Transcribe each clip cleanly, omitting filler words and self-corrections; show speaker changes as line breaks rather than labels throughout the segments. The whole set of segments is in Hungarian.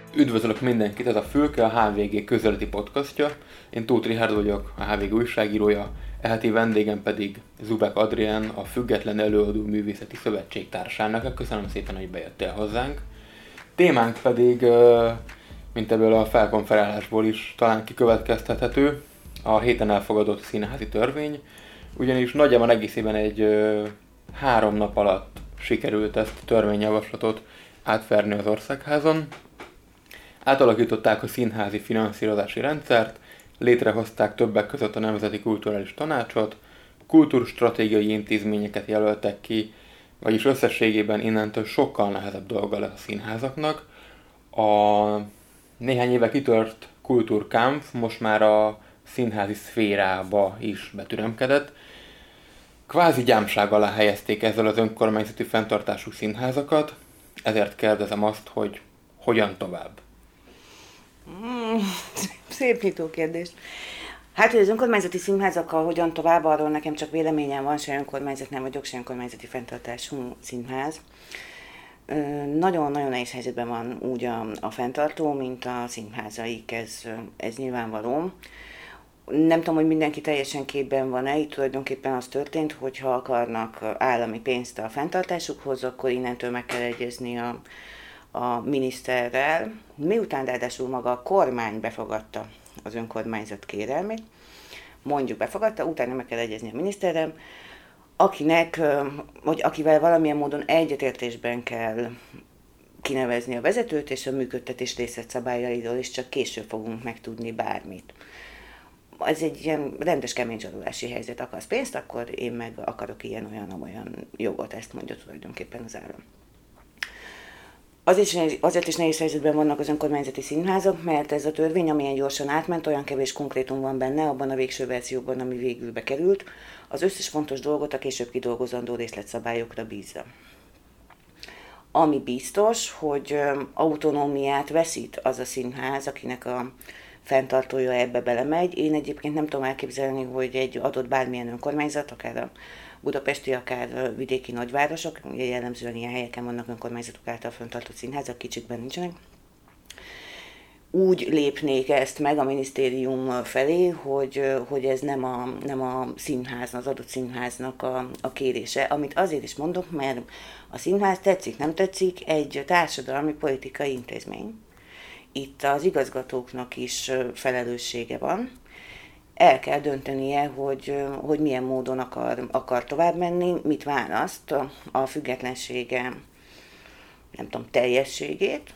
Üdvözlök mindenkit, ez a Fülke, a HVG közéleti podcastja. Én Tóth Richárd vagyok, a HVG újságírója, heti vendégem pedig Zubek Adrián, a Független Előadó Művészeti Szövetség társának. Köszönöm szépen, hogy bejöttél hozzánk. Témánk pedig, mint ebből a felkonferálásból is talán kikövetkeztethető, a héten elfogadott színházi törvény, ugyanis nagyjából egészében egy 3 nap alatt sikerült ezt a törvényjavaslatot átverni az Országházon. Átalakították a színházi finanszírozási rendszert, létrehozták többek között a Nemzeti Kulturális Tanácsot, kultúrstratégiai intézményeket jelöltek ki, vagyis összességében innentől sokkal nehezebb dolga lesz a színházaknak. A néhány éve kitört kultúrkampf most már a színházi szférába is betüremkedett. Kvázi gyámság alá helyezték ezzel az önkormányzati fenntartású színházakat, ezért kérdezem azt, hogy hogyan tovább?
Szép nyitó kérdés. Hát, hogy az önkormányzati színházakkal hogyan tovább, arról nekem csak véleményem van, se önkormányzat nem vagyok, se önkormányzati fenntartású színház. Nagyon-nagyon nehéz helyzetben van úgy a fenntartó, mint a színházaik, ez nyilvánvaló. Nem tudom, hogy mindenki teljesen képben van-e, itt tulajdonképpen az történt, hogy ha akarnak állami pénzt a fenntartásukhoz, akkor innentől meg kell egyezni a miniszterrel, miután ráadásul maga a kormány befogadta az önkormányzat kérelmét, mondjuk befogadta, utána meg kell egyezni a miniszterrel, akivel valamilyen módon egyetértésben kell kinevezni a vezetőt, és a működtetés részletszabályairól is csak később fogunk megtudni bármit. Ez egy ilyen rendes kemény zsarolási helyzet, akarsz pénzt, akkor én meg akarok ilyen-olyan jogot, ezt mondja tulajdonképpen az állam. Azért is nehéz helyzetben vannak az önkormányzati színházak, mert ez a törvény, amilyen gyorsan átment, olyan kevés konkrétum van benne, abban a végső verzióban, ami végül bekerült, az összes fontos dolgot a később kidolgozandó részletszabályokra bízza. Ami biztos, hogy autonómiát veszít az a színház, akinek a fenntartója ebbe belemegy. Én egyébként nem tudom elképzelni, hogy egy adott bármilyen önkormányzat, akár a budapesti, akár vidéki nagyvárosok, ugye jellemzően ilyen helyeken vannak önkormányzatok által fenntartott színházak, kicsikben nincsenek, úgy lépnék ezt meg a minisztérium felé, hogy ez nem a színház, az adott színháznak a kérése. Amit azért is mondok, mert a színház tetszik, nem tetszik, egy társadalmi politikai intézmény. Itt az igazgatóknak is felelőssége van. El kell döntenie, hogy milyen módon akar tovább menni, mit választ, a függetlensége, nem tudom, teljességét,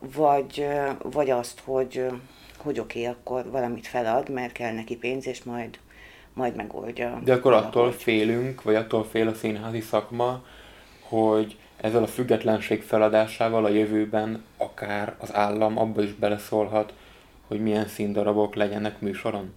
vagy azt, hogy oké, akkor valamit felad, mert kell neki pénz, és majd megoldja.
De akkor attól félünk, vagy attól fél a színházi szakma, hogy ezzel a függetlenség feladásával a jövőben akár az állam abba is beleszólhat, hogy milyen színdarabok legyenek műsoron?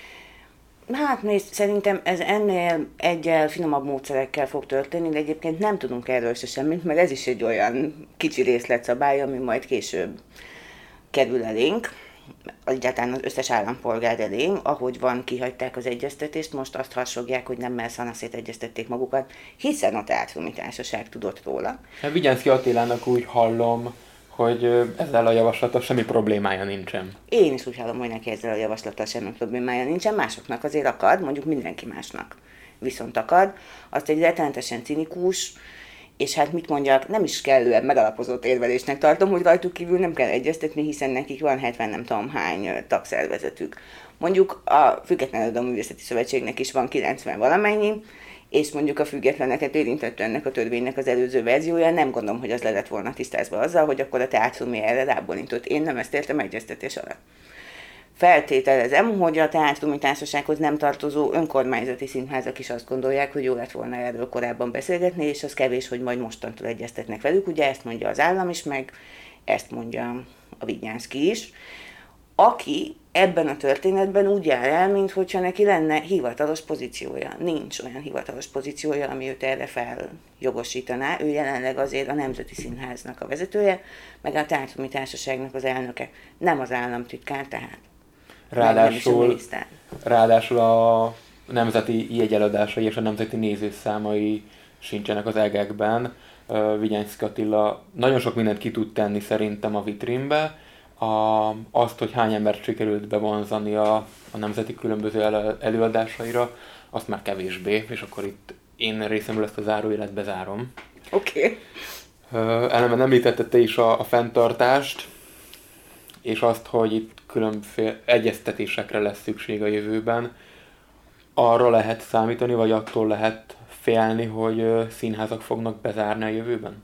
Hát nézd, szerintem ez ennél egyel finomabb módszerekkel fog történni, de egyébként nem tudunk erről se semmit, mert ez is egy olyan kicsi részletszabály, ami majd később kerül elénk, egyáltalán az összes állampolgár elé, ahogy van, kihagyták az egyeztetést, most azt harsogják, hogy nem szanaszét egyeztették magukat, hiszen a Teátrumi Társaság tudott róla.
Hát Vigyánszky Attilának úgy hallom, hogy ezzel a javaslattal semmi problémája nincsen.
Én is úgy hallom, hogy neki ezzel a javaslattal semmi problémája nincsen, másoknak azért akad, mondjuk mindenki másnak viszont akad. Azt egy rettenetesen cinikus, és hát mit mondjak, nem is kellően megalapozott érvelésnek tartom, hogy rajtuk kívül nem kell egyeztetni, hiszen nekik van 70 nem tudom hány tagszervezetük. Mondjuk a Független Előadó Művészeti Szövetségnek is van 90 valamennyi, és mondjuk a függetleneket érintett ennek a törvénynek az előző verziója, nem gondolom, hogy az le lett volna tisztázva azzal, hogy akkor a Teátrumi erre rábólintott. Én nem ezt értem egyeztetés alatt. Feltételezem, hogy a Teátrumi Társasághoz nem tartozó önkormányzati színházak is azt gondolják, hogy jó lett volna erről korábban beszélgetni, és az kevés, hogy majd mostantól egyeztetnek velük. Ugye ezt mondja az állam is, meg ezt mondja a Vigyánszky is, aki ebben a történetben úgy jár el, mintha neki lenne hivatalos pozíciója. Nincs olyan hivatalos pozíciója, ami őt erre feljogosítaná. Ő jelenleg azért a Nemzeti Színháznak a vezetője, meg a Teátrumi Társaságnak az elnöke. Nem az államtitkár tehát.
Ráadásul a nemzeti jegyeladásai és a nemzeti nézőszámai sincsenek az egekben. Vigyánszky Attila nagyon sok mindent ki tud tenni szerintem a vitrínbe, Azt, hogy hány embert sikerült bevonzani a nemzeti különböző előadásaira, azt már kevésbé, és akkor itt én részemről ezt a zárójelet bezárom.
Oké.
Ellenben említette te is a fenntartást, és azt, hogy itt különféle egyeztetésekre lesz szükség a jövőben. Arra lehet számítani, vagy attól lehet félni, hogy színházak fognak bezárni a jövőben?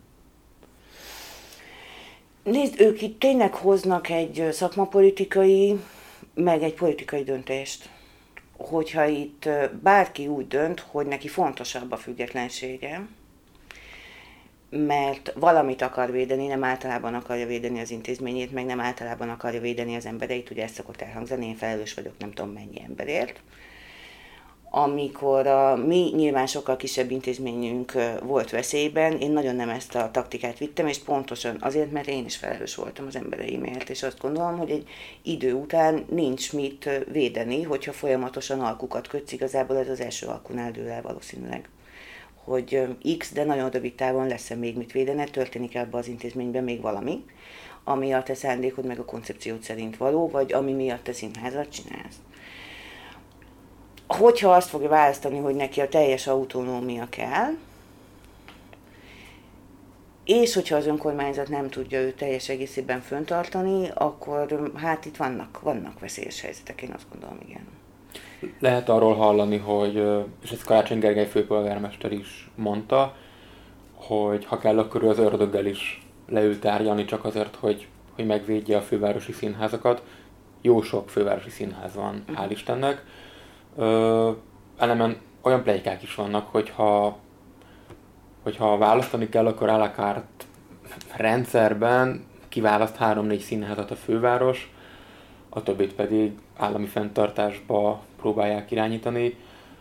Nézd, ők itt tényleg hoznak egy szakmapolitikai, meg egy politikai döntést. Hogyha itt bárki úgy dönt, hogy neki fontosabb a függetlensége, mert valamit akar védeni, nem általában akarja védeni az intézményét, meg nem általában akarja védeni az embereit, ugye ezt szokott elhangzani, én felelős vagyok nem tudom mennyi emberért. Amikor a mi nyilván sokkal kisebb intézményünk volt veszélyben, én nagyon nem ezt a taktikát vittem, és pontosan azért, mert én is felelős voltam az embereimért, és azt gondolom, hogy egy idő után nincs mit védeni, hogyha folyamatosan alkukat kötsz, igazából ez az első alkunál dől el valószínűleg. Hogy X, de nagyon rövid távon lesz-e még mit védene, történik ebbe az intézményben még valami, ami a te szándékod meg a koncepciód szerint való, vagy ami miatt te színházat csinálsz. Hogyha azt fogja választani, hogy neki a teljes autonómia kell, és hogyha az önkormányzat nem tudja őt teljes egészében föntartani, akkor hát itt vannak veszélyes helyzetek, én azt gondolom, igen.
Lehet arról hallani, hogy, és ezt Karácsony Gergely főpolgármester is mondta, hogy ha kell, akkor ő az ördöggel is leül tárgyalni csak azért, hogy megvédje a fővárosi színházakat. Jó sok fővárosi színház van, hál' Istennek. Ellenben olyan pletykák is vannak, hogyha választani kell, akkor à la carte rendszerben kiválaszt 3-4 színházat a főváros, a többit pedig állami fenntartásba próbálják irányítani.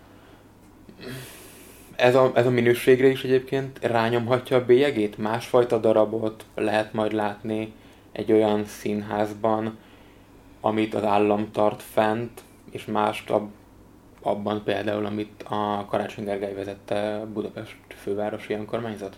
Ez a minőségre is egyébként rányomhatja a bélyegét? Másfajta darabot lehet majd látni egy olyan színházban, amit az állam tart fent, és mást abban például, amit a Karácsony Gergely vezette Budapest fővárosi önkormányzat?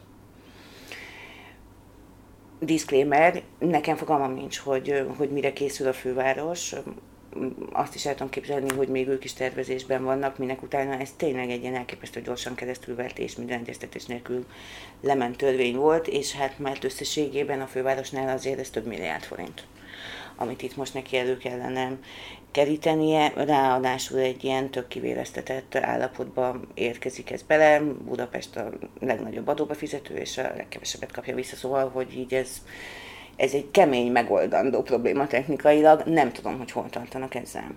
Disclaimer, nekem fogalmam nincs, hogy mire készül a főváros. Azt is el tudom képzelni, hogy még ők is tervezésben vannak, minek utána ez tényleg egy ilyen elképesztő gyorsan keresztülvertés, minden egyeztetés nélkül lement törvény volt, és hát mert összességében a fővárosnál azért ez több milliárd forint, amit itt most neki elő kellene kerítenie, ráadásul egy ilyen tök kivéreztetett állapotba érkezik ez bele. Budapest a legnagyobb adóbefizető, és a legkevesebbet kapja vissza, szóval, hogy így ez egy kemény megoldandó probléma technikailag, nem tudom, hogy hol tartanak ezzel.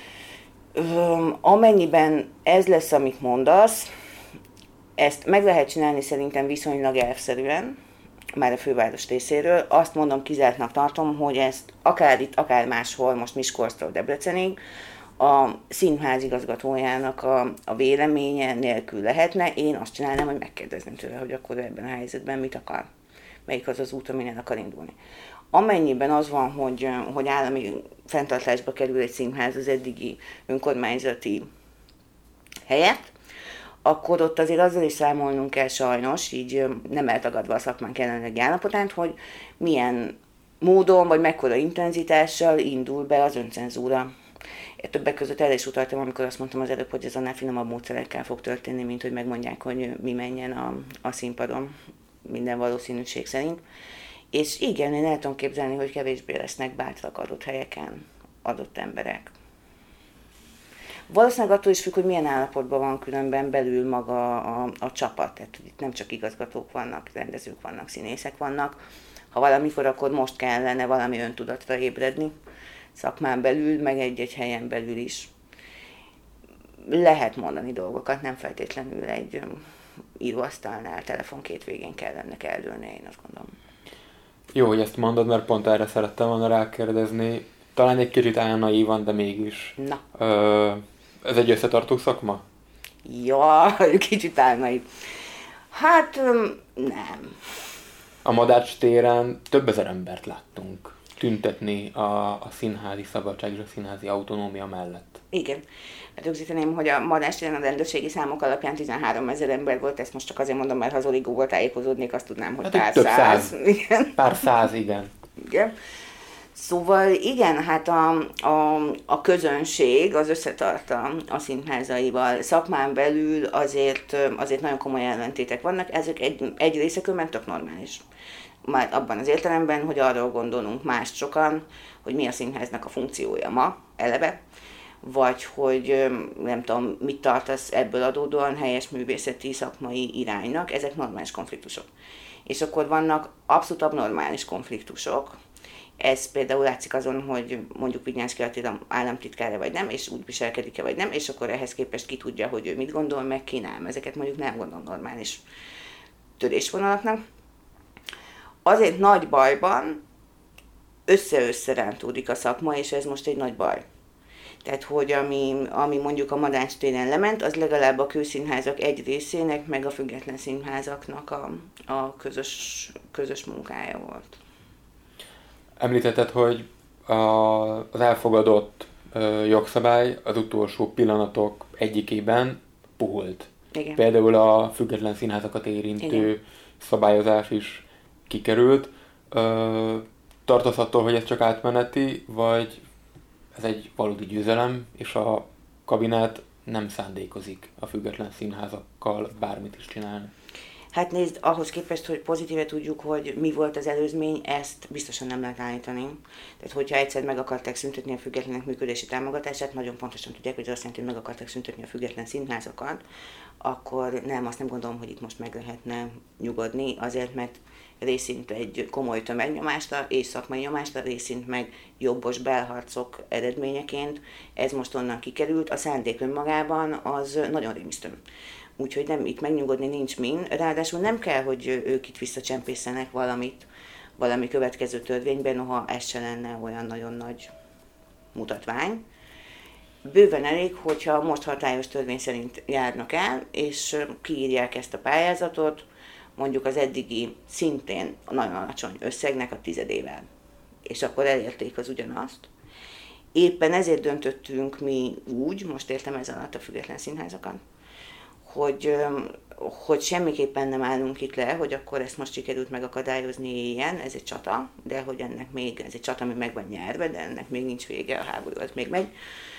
Amennyiben ez lesz, amit mondasz, ezt meg lehet csinálni szerintem viszonylag elvszerűen, már a főváros részéről. Azt mondom, kizártnak tartom, hogy ezt akár itt, akár máshol, most Miskolctól Debrecenig, a színház igazgatójának a véleménye nélkül lehetne. Én azt csinálnám, hogy megkérdezném tőle, hogy akkor ebben a helyzetben mit akar. Melyik az az út, amin el akar indulni. Amennyiben az van, hogy állami fenntartásba kerül egy színház az eddigi önkormányzati helyett, akkor ott azért azzal is számolnunk kell sajnos, így nem eltagadva a szakmánk jelenlegi állapotát, hogy milyen módon vagy mekkora intenzitással indul be az öncenzúra. Többek között el is utaltam, amikor azt mondtam az előbb, hogy ez annál finomabb módszerekkel fog történni, mint hogy megmondják, hogy mi menjen a színpadon, minden valószínűség szerint. És igen, én el tudom képzelni, hogy kevésbé lesznek bátrak adott helyeken adott emberek. Valószínűleg attól is függ, hogy milyen állapotban van különben belül maga a csapat. Tehát itt nem csak igazgatók vannak, rendezők vannak, színészek vannak. Ha valamikor, akkor most kellene valami öntudatra ébredni szakmán belül, meg egy-egy helyen belül is. Lehet mondani dolgokat, nem feltétlenül egy íróasztalnál, telefon két végén kell ennek eldőlni, én azt gondolom.
Jó, hogy ezt mondod, mert pont erre szerettem volna rákérdezni. Talán egy kicsit álnaívan, de mégis.
Na.
Ez egy összetartó szakma?
Ja, kicsit álnaív. Hát nem.
A Madách téren több ezer embert láttunk tüntetni a színházi szabadság és a színházi autonómia mellett.
Igen. Hát rögzíteném, hogy a Madách téren a rendőrségi számok alapján 13 000 ember volt, ezt most csak azért mondom, mert ha az Origóból tájékozódnék, azt tudnám, hogy hát pár száz.
Igen. Pár száz, igen.
Igen. Szóval igen, hát a közönség az összetart a színházaival. Szakmán belül azért nagyon komoly ellentétek vannak, ezek egy részekről tök normális. Már abban az értelemben, hogy arról gondolunk mást sokan, hogy mi a színháznak a funkciója ma, eleve, vagy hogy nem tudom, mit tartasz ebből adódóan helyes művészeti szakmai iránynak, ezek normális konfliktusok. És akkor vannak abszolút abnormális konfliktusok. Ez például látszik azon, hogy mondjuk Vignyánszky Attila államtitkára vagy nem, és úgy viselkedik-e vagy nem, és akkor ehhez képest ki tudja, hogy ő mit gondol, meg ki nem. Ezeket mondjuk nem gondolom normális törésvonalaknak. Azért nagy bajban össze-összerántódik a szakma, és ez most egy nagy baj. Tehát, hogy ami mondjuk a Madách téren lement, az legalább a kőszínházak egy részének, meg a független színházaknak a közös munkája volt.
Említetted, hogy az elfogadott jogszabály az utolsó pillanatok egyikében puhult.
Igen.
Például a független színházakat érintő
Igen.
szabályozás is kikerült. Tartasz attól, hogy ez csak átmeneti, vagy ez egy valódi győzelem, és a kabinet nem szándékozik a független színházakkal bármit is csinálni?
Hát nézd, ahhoz képest, hogy pozitíve tudjuk, hogy mi volt az előzmény, ezt biztosan nem lehet állítani. Tehát, hogyha egyszer meg akarták szüntetni a függetlenek működési támogatását, nagyon pontosan tudják, hogy az azt jelenti, hogy meg akarták szüntetni a független színházakat, akkor azt nem gondolom, hogy itt most meg lehetne nyugodni, azért, mert részint egy komoly tömegnyomásra és szakmai nyomásra, részint meg jobbos belharcok eredményeként. Ez most onnan kikerült, a szándék önmagában az nagyon rémisztő. Úgyhogy nem, itt megnyugodni nincs min. Ráadásul nem kell, hogy ők itt visszacsempészenek valami következő törvényben, noha ez se lenne olyan nagyon nagy mutatvány. Bőven elég, hogyha most hatályos törvény szerint járnak el, és kiírják ezt a pályázatot, mondjuk az eddigi szintén nagyon alacsony összegnek a tizedével. És akkor elérték az ugyanazt. Éppen ezért döntöttünk mi úgy, most értem ez alatt a független színházakat, hogy semmiképpen nem állunk itt le, hogy akkor ezt most sikerült megakadályozni ilyen, ez egy csata, de hogy ez egy csata, ami meg van nyerve, de ennek még nincs vége, a háború az még megy,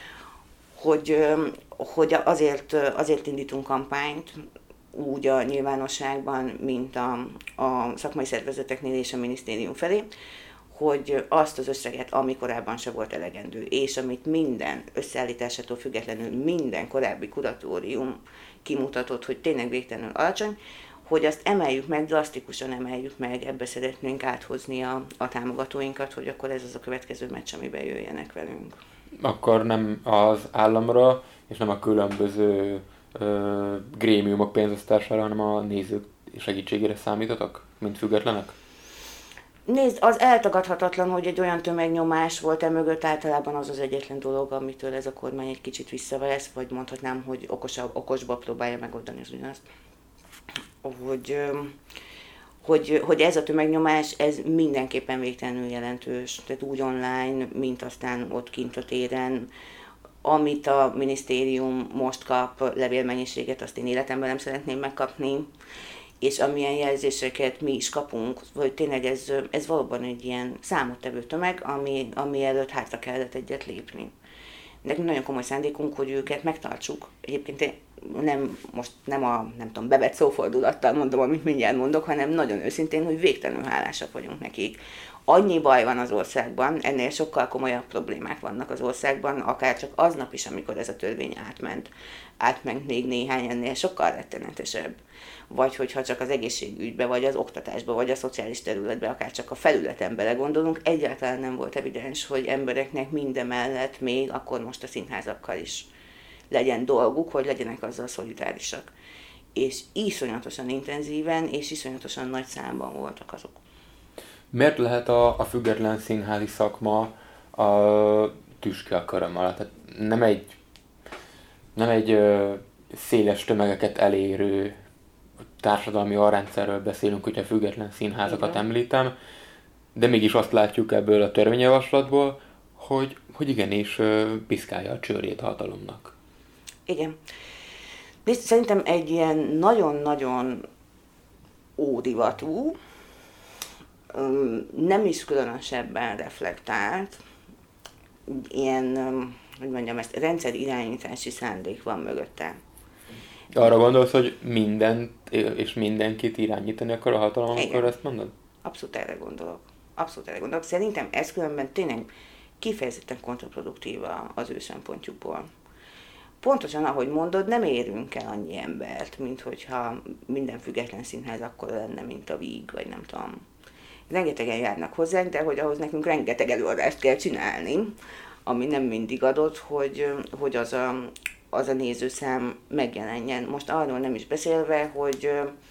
hogy azért indítunk kampányt, úgy a nyilvánosságban, mint a szakmai szervezeteknél és a minisztérium felé, hogy azt az összeget, ami korábban se volt elegendő, és amit minden összeállításától függetlenül minden korábbi kuratórium kimutatott, hogy tényleg végtelenül alacsony, hogy azt emeljük meg, drasztikusan emeljük meg, ebbe szeretnénk áthozni a támogatóinkat, hogy akkor ez az a következő meccs, amiben jöjjenek velünk.
Akkor nem az államra, és nem a különböző grémiumok pénzosztására, hanem a nézők segítségére számítotok, mint függetlenek?
Nézd, az eltagadhatatlan, hogy egy olyan tömegnyomás volt mögött, általában az az egyetlen dolog, amitől ez a kormány egy kicsit visszavesz, vagy mondhatnám, hogy okosba próbálja megoldani az ugyanazt. Hogy ez a tömegnyomás, ez mindenképpen végtelenül jelentős, tehát úgy online, mint aztán ott kint a téren. Amit a minisztérium most kap, levélmennyiséget, azt én életemben nem szeretném megkapni, és amilyen jelzéseket mi is kapunk, hogy tényleg ez valóban egy ilyen számottevő tömeg, ami előtt hátra kellett egyet lépni. Nekünk nagyon komoly szándékunk, hogy őket megtartsuk. Egyébként nem tudom, bevett szófordulattal mondom, amit mindjárt mondok, hanem nagyon őszintén, hogy végtelenül hálásak vagyunk nekik. Annyi baj van az országban, ennél sokkal komolyabb problémák vannak az országban, akár csak aznap is, amikor ez a törvény átment még néhány, ennél sokkal rettenetesebb. Vagy hogyha csak az egészségügybe, vagy az oktatásba, vagy a szociális területbe, akár csak a felületen belegondolunk, egyáltalán nem volt evidens, hogy embereknek mindemellett még akkor most a színházakkal is legyen dolguk, hogy legyenek azzal szolidárisak. És iszonyatosan intenzíven, és iszonyatosan nagy számban voltak azok.
Miért lehet a független színházi szakma a tüske a köröm alatt? Tehát nem egy széles tömegeket elérő társadalmi arrendszerről beszélünk, hogyha független színházakat említem, de mégis azt látjuk ebből a törvényjavaslatból, hogy igenis piszkálja a csőrét a hatalomnak.
Igen. De szerintem egy ilyen nagyon-nagyon ódivatú, nem is különösebben reflektált, ilyen, hogy mondjam ezt, rendszerirányítási szándék van mögötte.
Arra gondolsz, hogy mindent és mindenkit irányítani akar a hatalom, amikor ezt mondod?
Abszolút erre gondolok. Szerintem ez különben tényleg kifejezetten kontraproduktív az ő szempontjukból. Pontosan, ahogy mondod, nem érünk el annyi embert, mint hogyha minden független színház akkor lenne, mint a Víg, vagy nem tudom. Rengetegen járnak hozzánk, de hogy ahhoz nekünk rengeteg előadást kell csinálni, ami nem mindig adott, hogy az a nézőszám megjelenjen. Most arról nem is beszélve, hogy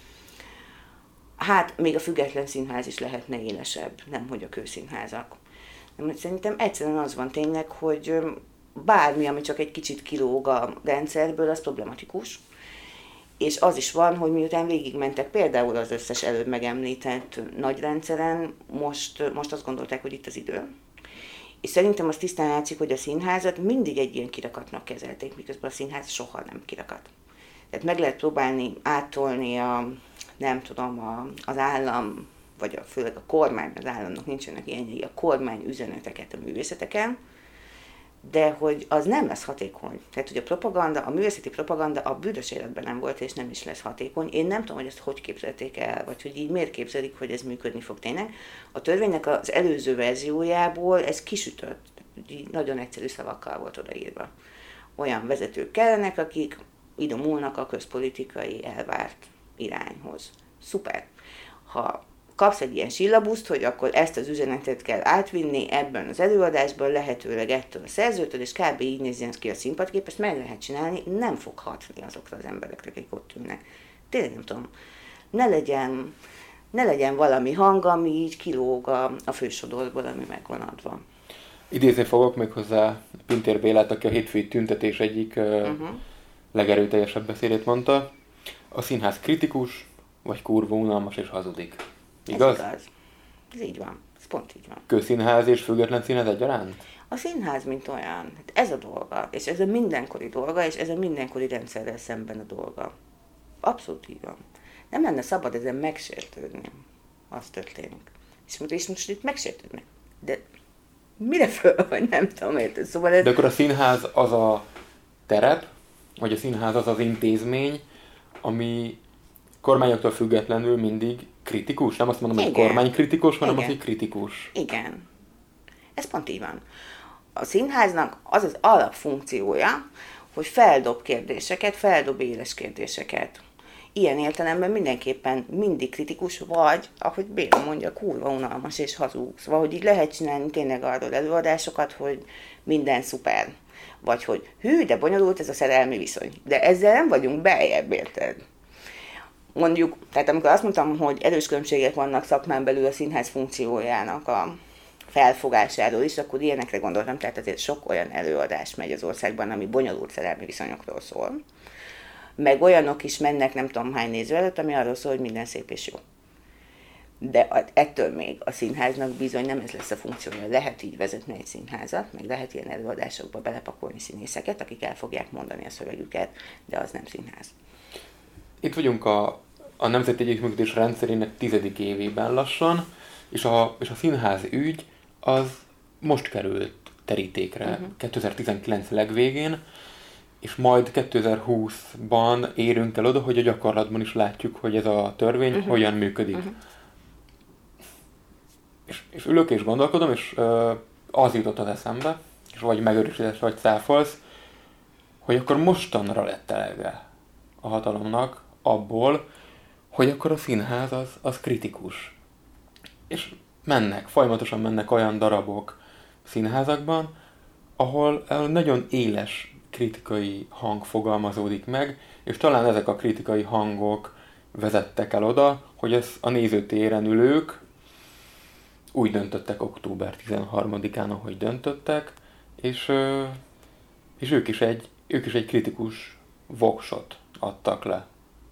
hát még a független színház is lehetne élesebb, nem hogy a kőszínházak. Szerintem egyszerűen az van tényleg, hogy bármi, ami csak egy kicsit kilóg a rendszerből, az problematikus. És az is van, hogy miután végigmentek például az összes előbb megemlített nagy rendszeren, most azt gondolták, hogy itt az idő. És szerintem az tisztán látszik, hogy a színházat mindig egy ilyen kirakatnak kezelték, miközben a színház soha nem kirakat. Tehát meg lehet próbálni áttolni az állam, vagy főleg a kormány, az államnak nincsenek ilyenjei, a kormány üzeneteket a művészeteken, de hogy az nem lesz hatékony. Tehát, hogy a propaganda, a művészeti propaganda a büdös életben nem volt, és nem is lesz hatékony. Én nem tudom, hogy ezt hogy képzelték el, vagy hogy így miért képzelik, hogy ez működni fog tényleg. A törvénynek az előző verziójából ez kisütött, így nagyon egyszerű szavakkal volt odaírva. Olyan vezetők kellenek, akik idomulnak a közpolitikai elvárt irányhoz. Szuper! Ha kapsz egy ilyen sillabuszt, hogy akkor ezt az üzenetet kell átvinni ebben az előadásban, lehetőleg ettől a szerzőtől, és kb. Így nézzen ki a színpadkép, ezt meg lehet csinálni, nem fog hatni azokra az emberekre, akik ott ülnek. Tényleg nem tudom, ne legyen valami hang, ami így kilóg a fősodorból, ami meg van adva.
Idézni fogok még hozzá Pintér Bélát, aki a hétfői tüntetés egyik legerőteljesebb beszédét mondta. A színház kritikus, vagy kurva unalmas és hazudik. Igaz?
Ez igaz. Ez így van. Ez pont így van.
Közszínház és független színház egyaránt?
A színház, mint olyan. Ez a dolga. És ez a mindenkori dolga, és ez a mindenkori rendszerrel szemben a dolga. Abszolút így van. Nem lenne szabad ezen megsértődni. Az történik. És most itt megsértődnek. De mire föl, vagy nem tudom, érted? Szóval ez...
De akkor a színház az a terep, vagy a színház az az intézmény, ami kormányoktól függetlenül mindig kritikus? Nem azt mondom, hogy kormánykritikus, hanem az, hogy kritikus.
Igen. Ez pont így van. A színháznak az az alapfunkciója, hogy feldob kérdéseket, feldob éles kérdéseket. Ilyen értelemben mindenképpen mindig kritikus, vagy, ahogy Béla mondja, kurva unalmas és hazug. Szóval, hogy így lehet csinálni tényleg arról előadásokat, hogy minden szuper. Vagy, hogy hű, de bonyolult ez a szerelmi viszony. De ezzel nem vagyunk beljebb, érted? Mondjuk, tehát amikor azt mondtam, hogy erős különbségek vannak szakmán belül a színház funkciójának a felfogásáról is, akkor ilyenekre gondoltam, tehát azért sok olyan előadás megy az országban, ami bonyolult szerelmi viszonyokról szól. Meg olyanok is mennek nem tudom hány néző előtt, ami arról szól, hogy minden szép és jó. De ettől még a színháznak bizony nem ez lesz a funkciója. Lehet így vezetni egy színházat, meg lehet ilyen előadásokba belepakolni színészeket, akik el fogják mondani a szövegüket, de az nem színház.
Itt vagyunk a Nemzeti Együttműködés rendszerének 10. évében lassan, és a színház ügy az most került terítékre 2019 legvégén, és majd 2020-ban érünk el oda, hogy a gyakorlatban is látjuk, hogy ez a törvény hogyan működik. És ülök és gondolkodom, és az jutott az eszembe, és vagy megörösítés, vagy cáfolsz, hogy akkor mostanra lett elege a hatalomnak abból, hogy akkor a színház az kritikus. És folyamatosan mennek olyan darabok színházakban, ahol nagyon éles kritikai hang fogalmazódik meg, és talán ezek a kritikai hangok vezettek el oda, hogy ez a nézőtéren ülők úgy döntöttek október 13-án, ahogy döntöttek, és ők is egy kritikus voksot adtak le.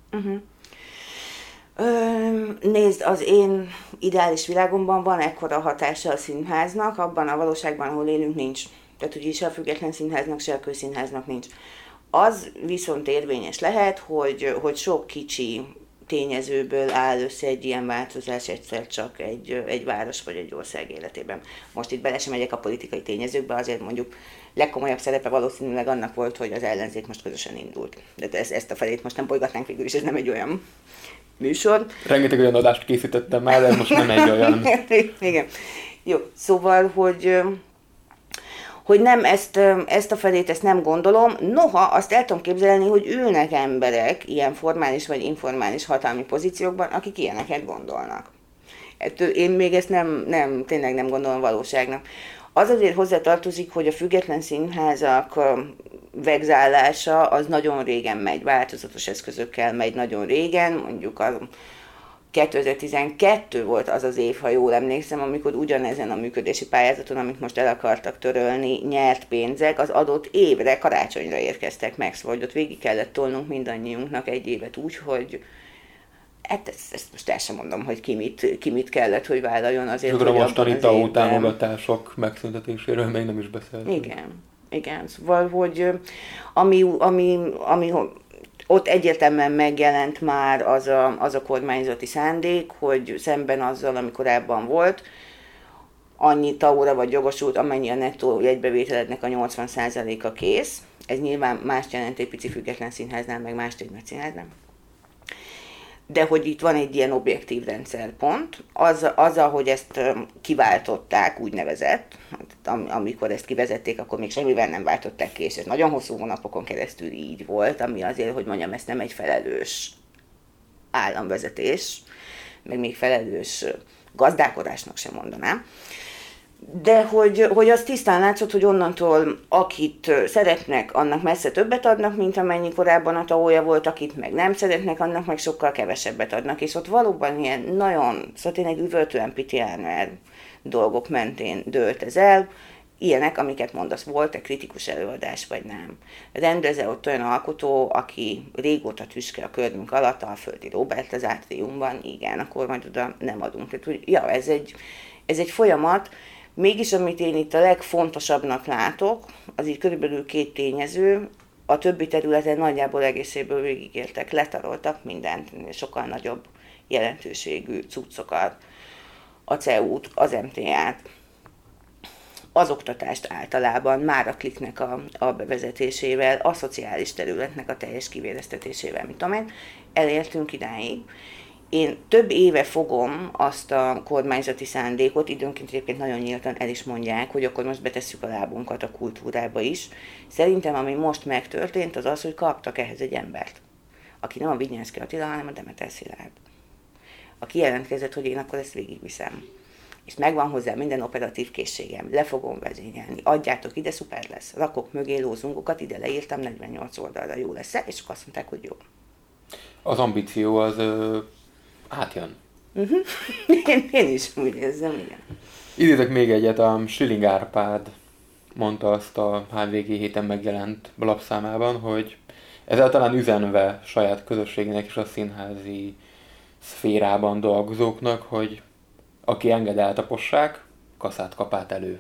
Nézd, az én ideális világomban van ekkora hatása a színháznak, abban a valóságban, ahol élünk, nincs. Tehát, hogy se a független színháznak, se a közszínháznak nincs. Az viszont érvényes lehet, hogy sok kicsi tényezőből áll össze egy ilyen változás egyszer csak egy város vagy egy ország életében. Most itt bele sem megyek a politikai tényezőkbe, azért mondjuk legkomolyabb szerepe valószínűleg annak volt, hogy az ellenzék most közösen indult. De ezt a felét most nem bolygatnánk végül is, ez nem egy olyan műsor.
Rengeteg olyan adást készítettem már, de most nem egy olyan.
Igen. Jó, szóval, hogy nem ezt a felét, ezt nem gondolom. Noha azt el tudom képzelni, hogy ülnek emberek ilyen formális vagy informális hatalmi pozíciókban, akik ilyeneket gondolnak. Én még ezt tényleg nem gondolom valóságnak. Az azért hozzátartozik, hogy a független színházak vegzálása az nagyon régen megy, változatos eszközökkel megy nagyon régen, mondjuk a 2012 volt az az év, ha jól emlékszem, amikor ugyanezen a működési pályázaton, amit most el akartak törölni, nyert pénzek, az adott évre, karácsonyra érkeztek meg, szóval ott végig kellett tolnunk mindannyiunknak egy évet úgy, hogy hát ezt most el sem mondom, hogy ki mit kellett, hogy vállaljon azért,
hogy a mostani TAO támogatások megszüntetéséről még nem is beszéltünk.
Igen, szóval, hogy ami ott egyértelműen megjelent már az a kormányzati szándék, hogy szemben azzal, ami korábban volt, annyi TAO-ra vagy jogosult, amennyi a nettó jegybevételednek a 80%-a kész. Ez nyilván mást jelent egy pici független színháznál, meg mást egy nagy színháznál. De hogy itt van egy ilyen objektív rendszerpont, az ahogy ezt kiváltották, úgynevezett, amikor ezt kivezették, akkor még semmivel nem váltották ki, és ez nagyon hosszú hónapokon keresztül így volt, ami azért, hogy mondjam, ezt nem egy felelős államvezetés, meg még felelős gazdálkodásnak sem mondanám. De hogy az tisztán látszott, hogy onnantól, akit szeretnek, annak messze többet adnak, mint amennyi korábban a TAO-ja volt, akit meg nem szeretnek, annak meg sokkal kevesebbet adnak. És ott valóban ilyen nagyon, szóval tényleg üvöltően pitiáner dolgok mentén dőlt ez el. Ilyenek, amiket mondasz, volt-e kritikus előadás, vagy nem. Rendezze ott olyan alkotó, aki régóta tüske a körmünk alatt, a Földi Róbert az átriumban, igen, akkor majd oda nem adunk. Tehát, hogy, ja, ez egy folyamat. Mégis, amit én itt a legfontosabbnak látok, az így körülbelül 2 tényező, a többi területen nagyjából egészéből végigértek, letaroltak mindent, sokkal nagyobb jelentőségű cuccokat, a CEU-t, az MTA-t, az oktatást általában, már a kliknek a bevezetésével, a szociális területnek a teljes kivéreztetésével, mint amely elértünk idáig. Én több éve fogom azt a kormányzati szándékot, időnként egyébként nagyon nyíltan el is mondják, hogy akkor most betesszük a lábunkat a kultúrába is. Szerintem, ami most megtörtént, az az, hogy kaptak ehhez egy embert, aki nem a Vignyánszky Attila, hanem a Demeter Szilárd. Aki jelentkezett, hogy én akkor ezt végigviszem. És megvan hozzá minden operatív készségem, le fogom vezényelni, adjátok ide, szuper lesz. Rakok mögé lózungokat, ide leírtam 48 oldalra, jó lesz, és akkor azt mondták, hogy jó.
Az ambíció az átjön.
Én is úgy érzem, igen.
Idézek még egyet, a Schilling Árpád mondta azt a HVG héten megjelent lapszámában, hogy ezzel talán üzenve saját közösségének és a színházi szférában dolgozóknak, hogy aki enged eltapossák, kaszát kapát elő.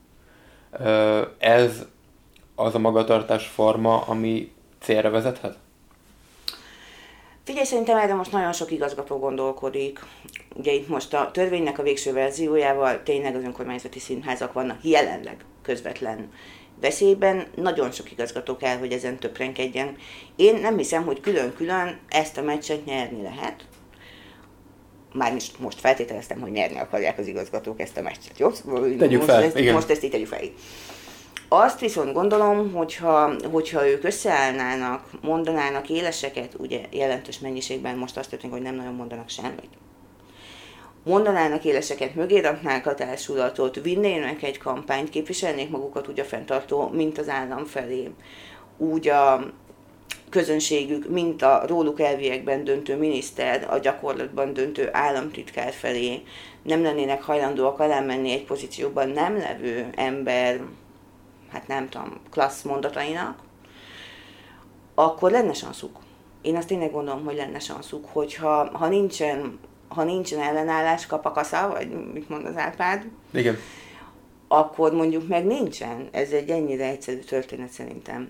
Ez az a magatartás forma, ami célra vezethet?
Figyelj, szerintem erre most nagyon sok igazgató gondolkodik. Ugye itt most a törvénynek a végső verziójával tényleg az önkormányzati színházak vannak jelenleg közvetlen veszélyben. Nagyon sok igazgató kell, hogy ezen töprenkedjen. Én nem hiszem, hogy külön-külön ezt a meccset nyerni lehet. Már is most feltételeztem, hogy nyerni akarják az igazgatók ezt a meccset, jó?
Tegyük fel, igen.
Most ezt így tegyük fel. Azt viszont gondolom, hogyha ők összeállnának, mondanának éleseket, ugye jelentős mennyiségben most azt történik, hogy nem nagyon mondanak semmit. Mondanának éleseket, mögé raknák a társulatot, vinnének egy kampányt, képviselnék magukat úgy a fenntartó, mint az állam felé, úgy a közönségük, mint a róluk elviekben döntő miniszter, a gyakorlatban döntő államtitkár felé, nem lennének hajlandóak alámenni egy pozícióban nem levő ember, hát nem tudom, klassz mondatainak, akkor lenne sanszuk. Én azt tényleg gondolom, hogy lenne sanszuk, hogyha ha nincsen ellenállás, kap a kasza, vagy mit mond az Árpád,
igen,
akkor mondjuk meg nincsen. Ez egy ennyire egyszerű történet szerintem.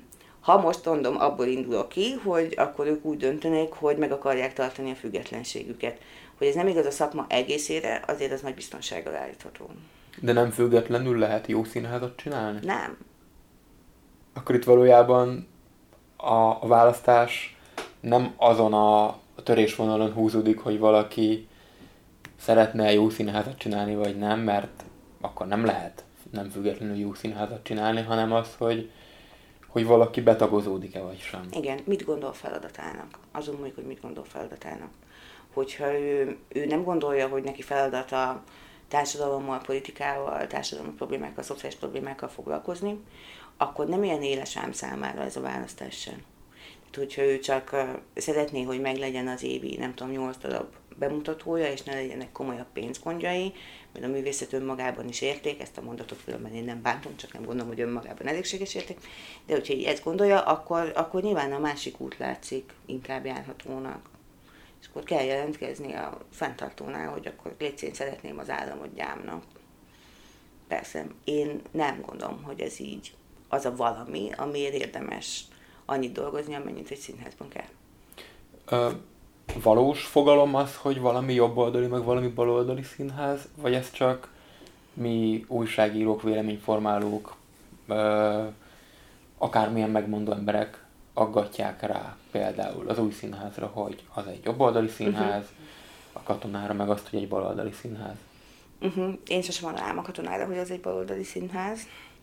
Ha most mondom, abból indulok ki, hogy akkor ők úgy döntenék, hogy meg akarják tartani a függetlenségüket. Hogy ez nem igaz a szakma egészére, azért az nagy biztonsággal állítható.
De nem függetlenül lehet jó színházat csinálni?
Nem.
Akkor itt valójában a választás nem azon a törésvonalon húzódik, hogy valaki szeretne jó színházat csinálni, vagy nem, mert akkor nem lehet nem függetlenül jó színházat csinálni, hanem az, hogy valaki betagozódik-e, vagy sem.
Igen, mit gondol feladatának? Azon múlik, hogy mit gondol feladatának. Hogyha ő nem gondolja, hogy neki feladata társadalommal, politikával, társadalmi problémákkal, szociális problémákkal foglalkozni, akkor nem ilyen éles ám számára ez a választás sem. Tehát, hogyha ő csak szeretné, hogy meglegyen az évi, nem tudom, 8 darab bemutatója, és ne legyenek komolyabb pénzgondjai, mert a művészet önmagában is érték, ezt a mondatot különben én nem bántom, csak nem gondolom, hogy önmagában elégséges érték, de hogyha így ezt gondolja, akkor nyilván a másik út látszik inkább járhatónak. És akkor kell jelentkezni a fenntartónál, hogy akkor létszén szeretném az államot gyámnak. Persze, én nem gondolom, hogy ez így az a valami, amiért érdemes annyit dolgozni, amennyit egy színházban kell.
Valós fogalom az, hogy valami jobboldali, meg valami baloldali színház, vagy ez csak mi újságírók, véleményformálók, akármilyen megmondó emberek aggatják rá például az új színházra, hogy az egy jobboldali színház, a Katonára meg azt, hogy egy baloldali színház.
Én sosem mondanám a Katonára, hogy az egy baloldali színház.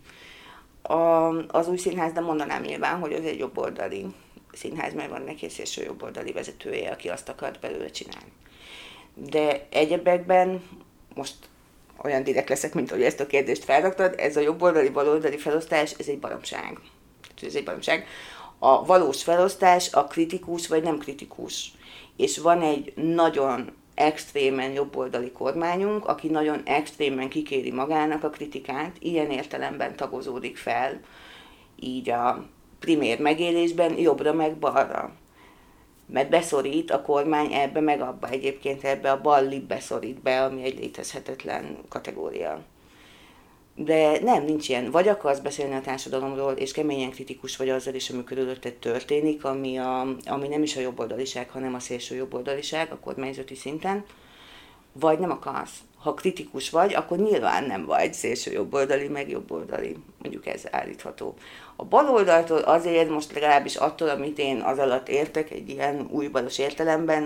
Az új színház, de mondanám nyilván, hogy az egy jobboldali színház, mert van neki szélső jobboldali vezetője, aki azt akart belőle csinálni. De egyebekben, most olyan direkt leszek, mint hogy ezt a kérdést felraktad, ez a jobboldali-baloldali felosztás, ez egy baromság. Ez egy baromság. A valós felosztás a kritikus vagy nem kritikus. És van egy nagyon extrémen jobboldali kormányunk, aki nagyon extrémen kikéri magának a kritikát, ilyen értelemben tagozódik fel, így a primér megélésben jobbra meg balra. Mert beszorít a kormány ebbe meg abba, egyébként ebbe a bal-lib beszorít be, ami egy létezhetetlen kategória. De nincs ilyen. Vagy akarsz beszélni a társadalomról, és keményen kritikus vagy azzal is, ami körülötted történik, ami nem is a jobboldaliság, hanem a szélső jobboldaliság a kormányzati szinten, vagy nem akarsz. Ha kritikus vagy, akkor nyilván nem vagy szélső jobboldali, meg jobboldali. Mondjuk ez állítható. A baloldaltól azért most legalábbis attól, amit én az alatt értek, egy ilyen újbalos értelemben,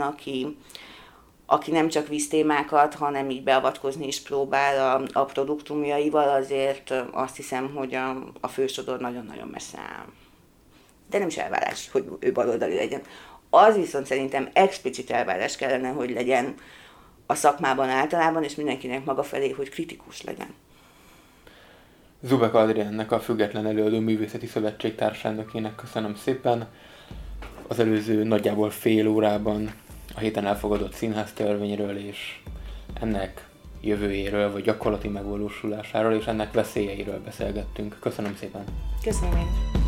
aki nem csak víztémákat, hanem így beavatkozni is próbál a produktumjaival, azért azt hiszem, hogy a fősodor nagyon-nagyon messze áll. De nem is elvárás, hogy ő baloldali legyen. Az viszont szerintem explicit elvárás kellene, hogy legyen a szakmában általában, és mindenkinek maga felé, hogy kritikus legyen.
Zubek Adriennek, a Független Előadó Művészeti Szövetség társelnökének köszönöm szépen. Az előző nagyjából fél órában a héten elfogadott színháztörvényről és ennek jövőjéről, vagy gyakorlati megvalósulásáról és ennek veszélyeiről beszélgettünk. Köszönöm szépen!
Köszönöm én!